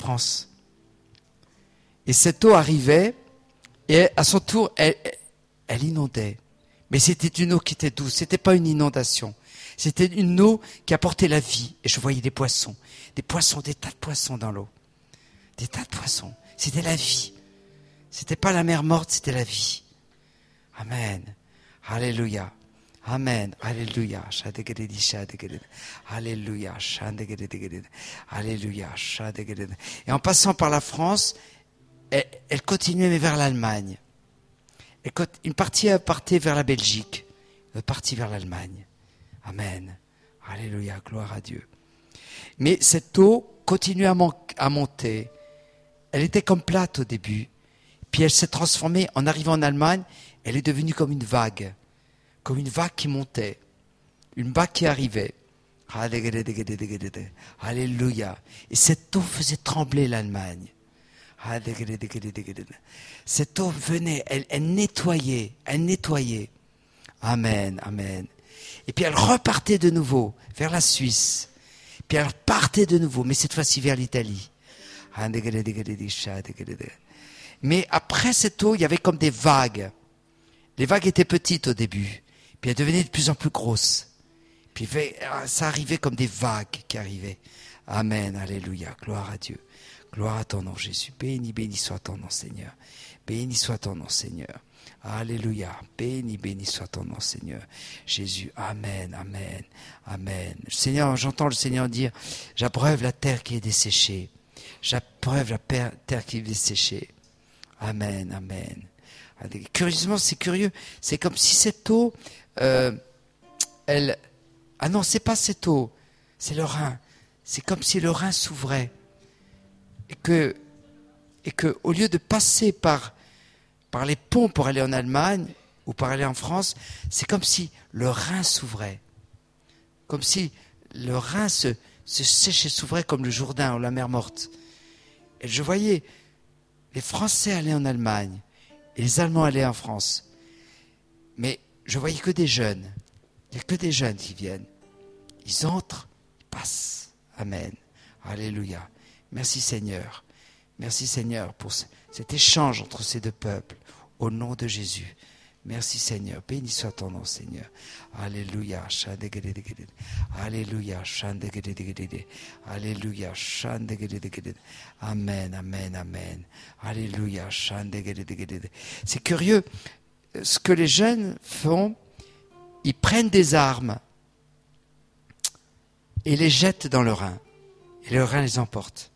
France. Et cette eau arrivait, et à son tour, elle inondait. Mais c'était une eau qui était douce, c'était pas une inondation. C'était une eau qui apportait la vie. Et je voyais des poissons, des tas de poissons dans l'eau. Des tas de poissons. C'était la vie. C'était pas la mer morte, c'était la vie. Amen. Alléluia. Amen. Alléluia. Alléluia. Alléluia. Et en passant par la France, elle continuait mais vers l'Allemagne. Une partie partait vers la Belgique, une autre partie vers l'Allemagne. Amen. Alléluia. Gloire à Dieu. Mais cette eau continuait à monter. Elle était comme plate au début. Puis elle s'est transformée, en arrivant en Allemagne, elle est devenue comme une vague qui montait, une vague qui arrivait. Alléluia. Et cette eau faisait trembler l'Allemagne. Cette eau venait, elle nettoyait. Amen, amen. Et puis elle repartait de nouveau vers la Suisse. Puis elle repartait de nouveau, mais cette fois-ci vers l'Italie. Mais après cette eau, il y avait comme des vagues. Les vagues étaient petites au début, puis elles devenaient de plus en plus grosses. Puis ça arrivait comme des vagues qui arrivaient. Amen, alléluia, gloire à Dieu. Gloire à ton nom, Jésus. Béni soit ton nom, Seigneur. Béni soit ton nom, Seigneur. Alléluia. Béni soit ton nom, Seigneur. Jésus. Amen, amen, amen. Seigneur, j'entends le Seigneur dire, j'abreuve la terre qui est desséchée. J'abreuve la terre qui est desséchée. Amen, amen. Curieusement, c'est curieux. C'est comme si cette eau, ah non, c'est pas cette eau. C'est le Rhin. C'est comme si le Rhin s'ouvrait. Et que au lieu de passer par les ponts pour aller en Allemagne ou pour aller en France, c'est comme si le Rhin s'ouvrait. Comme si le Rhin se séchait, s'ouvrait comme le Jourdain ou la mer morte. Et je voyais les Français aller en Allemagne et les Allemands aller en France. Mais je voyais que des jeunes. Il n'y a que des jeunes qui viennent. Ils entrent, ils passent. Amen. Alléluia. Merci Seigneur. Merci Seigneur pour cet échange entre ces deux peuples. Au nom de Jésus. Merci Seigneur. Béni soit ton nom Seigneur. Alléluia. Alléluia. Alléluia. Amen, amen, amen. Alléluia. C'est curieux. Ce que les jeunes font, ils prennent des armes et les jettent dans le Rhin. Et le Rhin les emporte.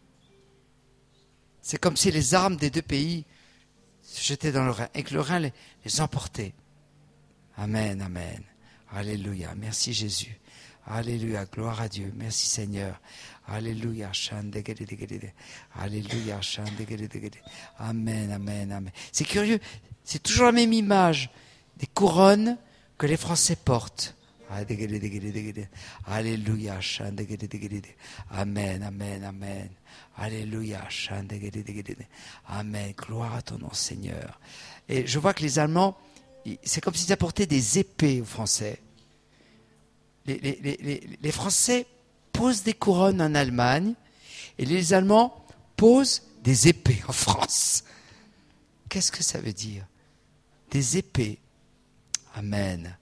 C'est comme si les armes des deux pays se jetaient dans le Rhin et que le Rhin les emportait. Amen, amen. Alléluia. Merci Jésus. Alléluia. Gloire à Dieu. Merci Seigneur. Alléluia. Alléluia. Amen, amen, amen. C'est curieux. C'est toujours la même image des couronnes que les Français portent. Alléluia. Amen, amen, amen. Alléluia. Amen. Gloire à ton nom, Seigneur. Et je vois que les Allemands, c'est comme s'ils apportaient des épées aux Français. Les Français posent des couronnes en Allemagne et les Allemands posent des épées en France. Qu'est-ce que ça veut dire? Des épées. Amen.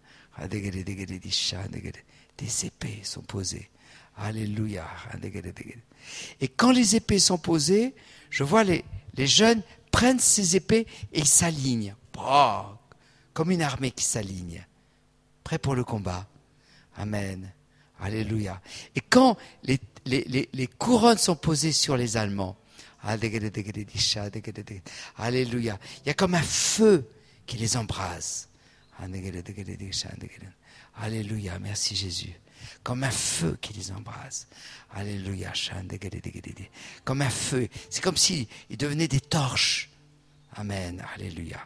Des épées sont posées. Alléluia. Et quand les épées sont posées, je vois les jeunes prennent ces épées et ils s'alignent. Oh, comme une armée qui s'aligne. Prêt pour le combat. Amen. Alléluia. Et quand les couronnes sont posées sur les Allemands, alléluia, il y a comme un feu qui les embrase. Alléluia, merci Jésus. Comme un feu qui les embrase. Alléluia. Comme un feu. C'est comme s'ils devenaient des torches. Amen. Alléluia.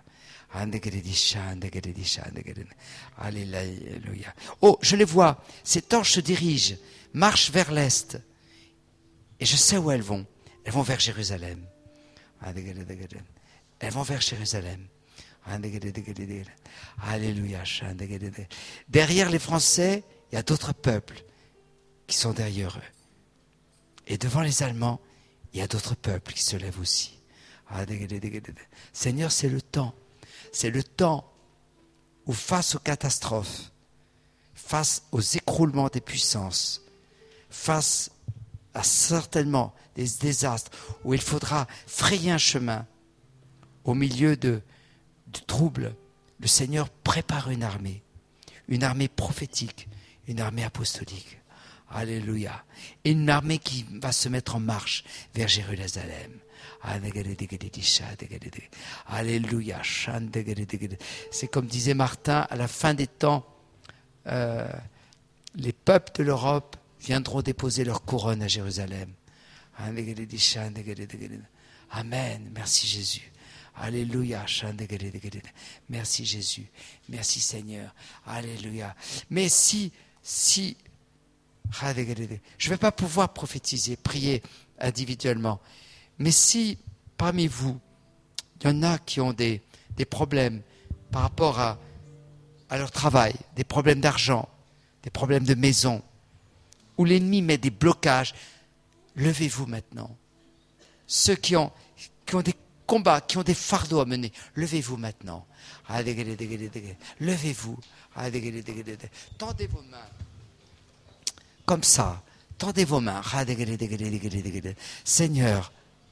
Alléluia. Oh, je les vois. Ces torches se dirigent, marchent vers l'est. Et je sais où elles vont. Elles vont vers Jérusalem. Elles vont vers Jérusalem. Alléluia. Derrière les Français, il y a d'autres peuples qui sont derrière eux. Et devant les Allemands, il y a d'autres peuples qui se lèvent aussi. Seigneur, c'est le temps. C'est le temps où face aux catastrophes, face aux écroulements des puissances, face à certainement des désastres, où il faudra frayer un chemin au milieu de troubles, le Seigneur prépare une armée prophétique, une armée apostolique. Alléluia. Et une armée qui va se mettre en marche vers Jérusalem. Alléluia. C'est comme disait Martin, à la fin des temps, les peuples de l'Europe viendront déposer leur couronne à Jérusalem. Amen. Merci Jésus. Alléluia. Merci Jésus. Merci Seigneur. Alléluia. Mais si je ne vais pas pouvoir prophétiser, prier individuellement, mais si parmi vous, il y en a qui ont des problèmes par rapport à leur travail, des problèmes d'argent, des problèmes de maison, où l'ennemi met des blocages, levez-vous maintenant. Ceux qui ont des combats, qui ont des fardeaux à mener, levez-vous maintenant. Levez-vous. Tendez vos mains. Comme ça. Tendez vos mains. Seigneur,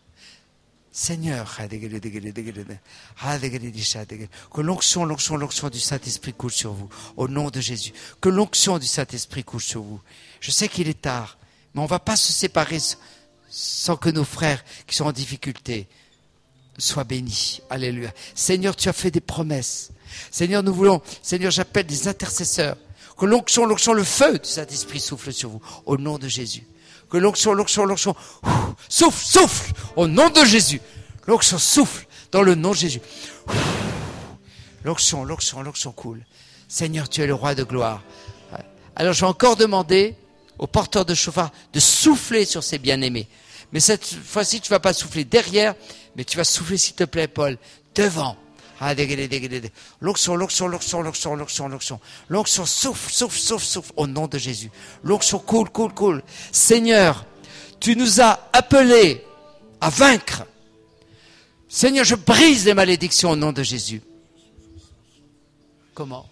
que l'onction du Saint-Esprit coule sur vous, au nom de Jésus. Que l'onction du Saint-Esprit coule sur vous. Je sais qu'il est tard, mais on ne va pas se séparer sans que nos frères qui sont en difficulté soient bénis. Alléluia. Seigneur, tu as fait des promesses. Seigneur, j'appelle des intercesseurs. Que l'onction, le feu du Saint-Esprit souffle sur vous, au nom de Jésus. Que l'onction, souffle, au nom de Jésus. L'onction souffle, dans le nom de Jésus. L'onction coule. Seigneur, tu es le roi de gloire. Alors, je vais encore demander aux porteurs de chauffard de souffler sur ces bien-aimés. Mais cette fois-ci, tu ne vas pas souffler derrière, mais tu vas souffler, s'il te plaît, Paul, devant. L'onction. L'onction souffle au nom de Jésus. L'onction coule. Seigneur, tu nous as appelés à vaincre. Seigneur, je brise les malédictions au nom de Jésus. Comment?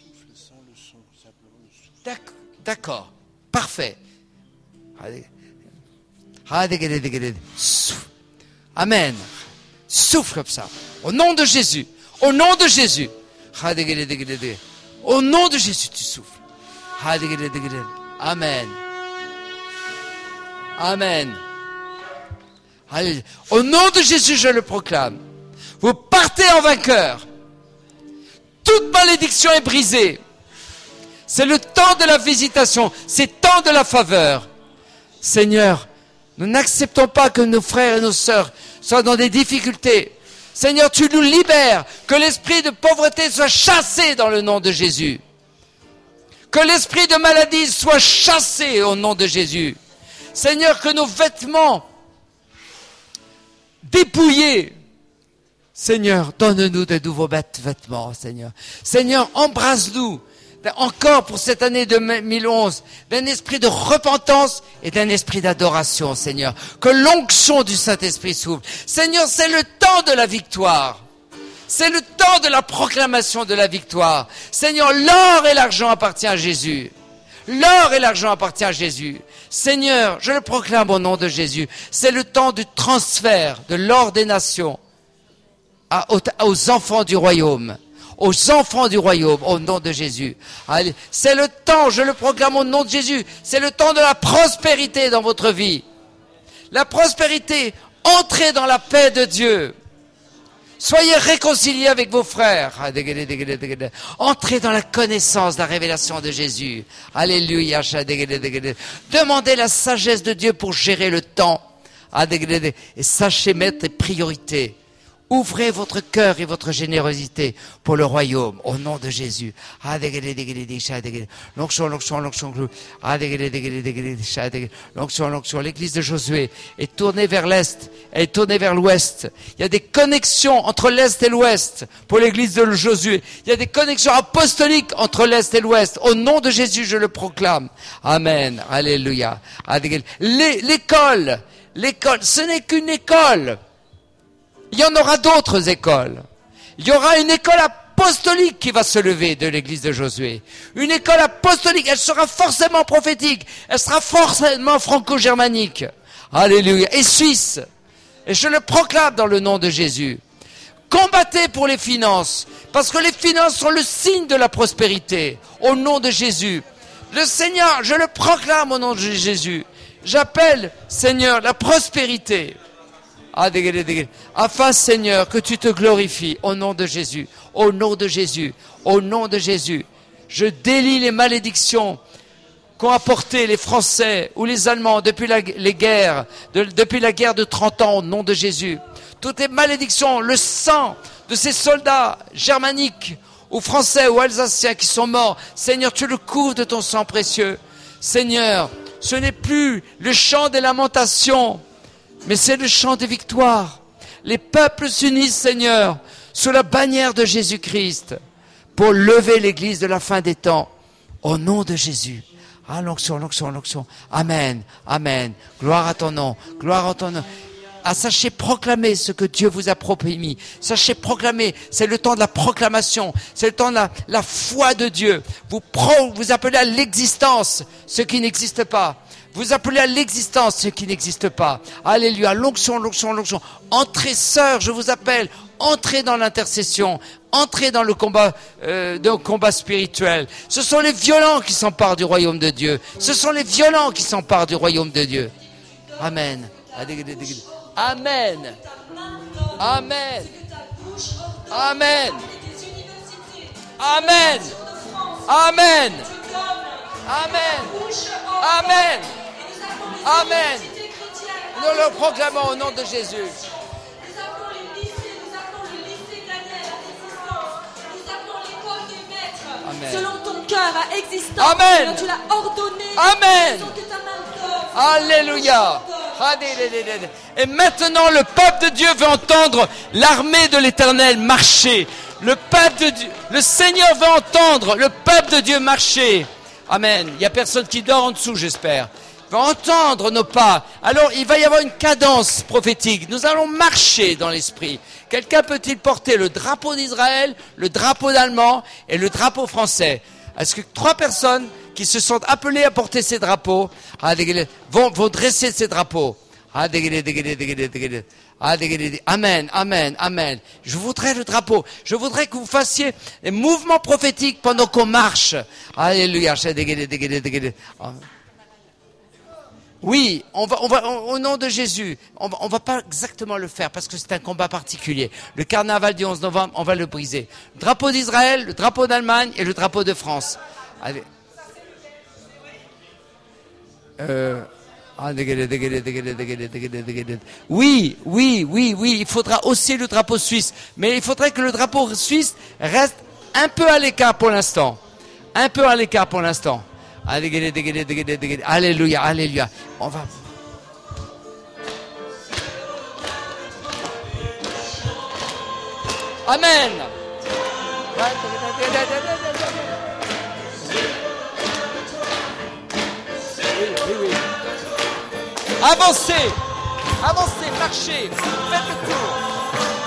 D'accord. Parfait. Amen. Souffle comme ça. Au nom de Jésus. Au nom de Jésus. Au nom de Jésus, tu souffles. Amen. Amen. Au nom de Jésus, je le proclame. Vous partez en vainqueur. Toute malédiction est brisée. C'est le temps de la visitation. C'est le temps de la faveur. Seigneur, nous n'acceptons pas que nos frères et nos sœurs soient dans des difficultés. Seigneur, tu nous libères. Que l'esprit de pauvreté soit chassé dans le nom de Jésus. Que l'esprit de maladie soit chassé au nom de Jésus. Seigneur, que nos vêtements dépouillés, Seigneur, donne-nous de nouveaux vêtements, Seigneur. Seigneur, embrasse-nous encore pour cette année 2011 d'un esprit de repentance et d'un esprit d'adoration, Seigneur. Que l'onction du Saint-Esprit s'ouvre. Seigneur, c'est le temps de la victoire. C'est le temps de la proclamation de la victoire. Seigneur, l'or et l'argent appartiennent à Jésus. L'or et l'argent appartiennent à Jésus. Seigneur, je le proclame au nom de Jésus. C'est le temps du transfert de l'or des nations aux enfants du royaume. Aux enfants du royaume, au nom de Jésus. Allez, c'est le temps, je le proclame au nom de Jésus, c'est le temps de la prospérité dans votre vie. La prospérité, entrez dans la paix de Dieu. Soyez réconciliés avec vos frères. Entrez dans la connaissance de la révélation de Jésus. Alléluia. Demandez la sagesse de Dieu pour gérer le temps. Et sachez mettre les priorités. Ouvrez votre cœur et votre générosité pour le royaume, au nom de Jésus. L'onction. L'église de Josué est tournée vers l'Est, elle est tournée vers l'Ouest. Il y a des connexions entre l'Est et l'Ouest pour l'église de Josué. Il y a des connexions apostoliques entre l'Est et l'Ouest. Au nom de Jésus, je le proclame. Amen. Alléluia. L'école L'école, ce n'est qu'une école. Il y en aura d'autres écoles. Il y aura une école apostolique qui va se lever de l'église de Josué. Une école apostolique, elle sera forcément prophétique. Elle sera forcément franco-germanique. Alléluia. Et suisse. Et je le proclame dans le nom de Jésus. Combattez pour les finances. Parce que les finances sont le signe de la prospérité. Au nom de Jésus. Le Seigneur, je le proclame au nom de Jésus. J'appelle, Seigneur, la prospérité. Afin, Seigneur, que tu te glorifies au nom de Jésus. Au nom de Jésus. Au nom de Jésus. Je délie les malédictions qu'ont apporté les Français ou les Allemands depuis depuis la guerre de 30 ans au nom de Jésus. Toutes les malédictions, le sang de ces soldats germaniques ou français ou alsaciens qui sont morts. Seigneur, tu le couvres de ton sang précieux. Seigneur, ce n'est plus le chant des lamentations, mais c'est le chant des victoires. Les peuples s'unissent, Seigneur, sous la bannière de Jésus-Christ pour lever l'église de la fin des temps. Au nom de Jésus. Ah, l'onction, l'onction, l'onction. Amen, amen. Gloire à ton nom, gloire à ton nom. Ah, sachez proclamer ce que Dieu vous a promis. Sachez proclamer, c'est le temps de la proclamation, c'est le temps de la foi de Dieu. Vous appelez à l'existence ce qui n'existe pas. Vous appelez à l'existence ce qui n'existe pas. Alléluia, l'onction, l'onction, l'onction. Entrez, sœurs, je vous appelle. Entrez dans l'intercession. Entrez dans le combat spirituel. Ce sont les violents qui s'emparent du royaume de Dieu. Ce sont les violents qui s'emparent du royaume de Dieu. Amen. Amen. Amen. Amen. Amen. Amen. Amen. Amen. Amen. Nous le proclamons au nom de Jésus. Nous appelons le lycée Daniel à existence. Nous appelons l'école des maîtres. Amen. Selon ton cœur à existence. Amen. Tu l'as ordonné. Amen. Selon que ta main donne. Alléluia. Et maintenant, le peuple de Dieu veut entendre l'armée de l'Éternel marcher. Le peuple de Dieu, le Seigneur veut entendre le peuple de Dieu marcher. Amen. Il n'y a personne qui dort en dessous, j'espère. Il va entendre nos pas. Alors, il va y avoir une cadence prophétique. Nous allons marcher dans l'esprit. Quelqu'un peut-il porter le drapeau d'Israël, le drapeau d'Allemand et le drapeau français? Est-ce que 3 personnes qui se sont appelées à porter ces drapeaux vont dresser ces drapeaux? Amen, amen, amen. Je voudrais le drapeau. Je voudrais que vous fassiez des mouvements prophétiques pendant qu'on marche. Alléluia. Oui, on va, au nom de Jésus, on va pas exactement le faire parce que c'est un combat particulier. Le carnaval du 11 novembre, on va le briser. Le drapeau d'Israël, le drapeau d'Allemagne et le drapeau de France. Allez. Oui, il faudra aussi le drapeau suisse. Mais il faudrait que le drapeau suisse reste un peu à l'écart pour l'instant. Un peu à l'écart pour l'instant. Alléluia, alléluia. On va... Amen. Oui. Avancez, marchez, faites le tour.